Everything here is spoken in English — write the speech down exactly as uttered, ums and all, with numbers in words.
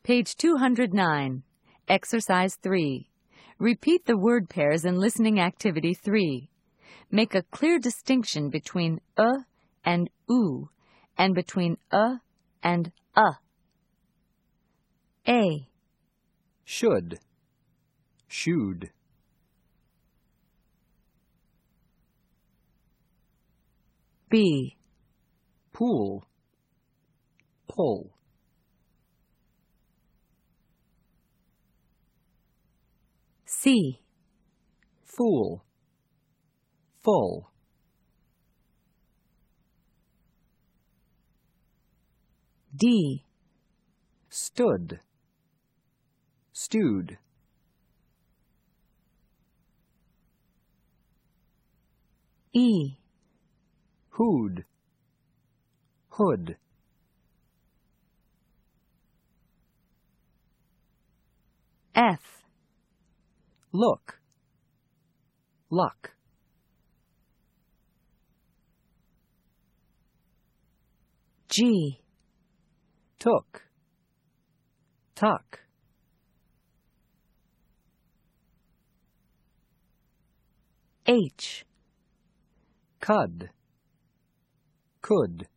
Page two hundred nine. Exercise three. Repeat the word pairs in listening activity three. Make a clear distinction between uh and oo and between uh and uh. A. Should. Should. B. Pool. Pull. C. Fool. Full. D. Stood. Stewed. E. Hood. Hood. F. Look. Luck. G. Took. Tuck. H. Cud. Could.